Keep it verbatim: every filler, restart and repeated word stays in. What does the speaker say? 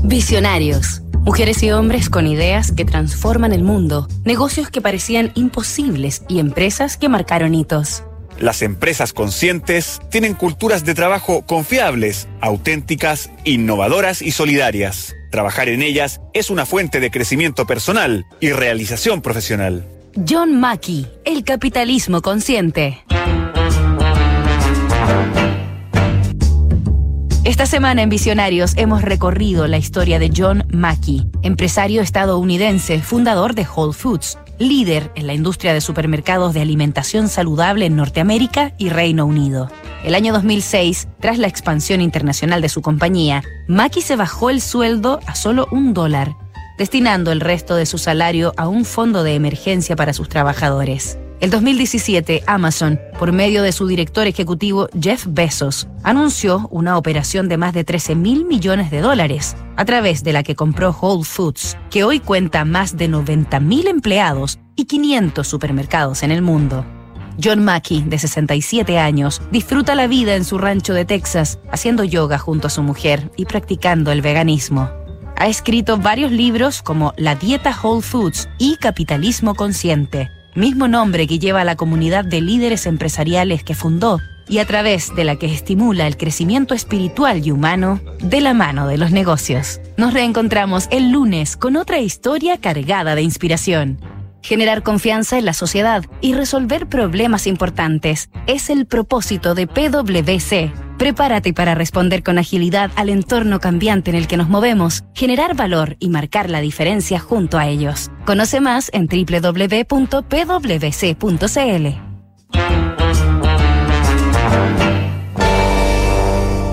Visionarios. Mujeres y hombres con ideas que transforman el mundo, negocios que parecían imposibles y empresas que marcaron hitos. Las empresas conscientes tienen culturas de trabajo confiables, auténticas, innovadoras y solidarias. Trabajar en ellas es una fuente de crecimiento personal y realización profesional. John Mackey, el capitalismo consciente. Esta semana en Visionarios hemos recorrido la historia de John Mackey, empresario estadounidense, fundador de Whole Foods, líder en la industria de supermercados de alimentación saludable en Norteamérica y Reino Unido. El año dos mil seis, tras la expansión internacional de su compañía, Mackey se bajó el sueldo a solo un dólar, destinando el resto de su salario a un fondo de emergencia para sus trabajadores. En dos mil diecisiete, Amazon, por medio de su director ejecutivo Jeff Bezos, anunció una operación de más de trece mil millones de dólares, a través de la que compró Whole Foods, que hoy cuenta más de noventa mil empleados y quinientos supermercados en el mundo. John Mackey, de sesenta y siete años, disfruta la vida en su rancho de Texas, haciendo yoga junto a su mujer y practicando el veganismo. Ha escrito varios libros como La Dieta Whole Foods y Capitalismo Consciente, mismo nombre que lleva a la comunidad de líderes empresariales que fundó y a través de la que estimula el crecimiento espiritual y humano de la mano de los negocios. Nos reencontramos el lunes con otra historia cargada de inspiración. Generar confianza en la sociedad y resolver problemas importantes es el propósito de P W C. Prepárate para responder con agilidad al entorno cambiante en el que nos movemos, generar valor y marcar la diferencia junto a ellos. Conoce más en doble u doble u doble u punto p w c punto c l.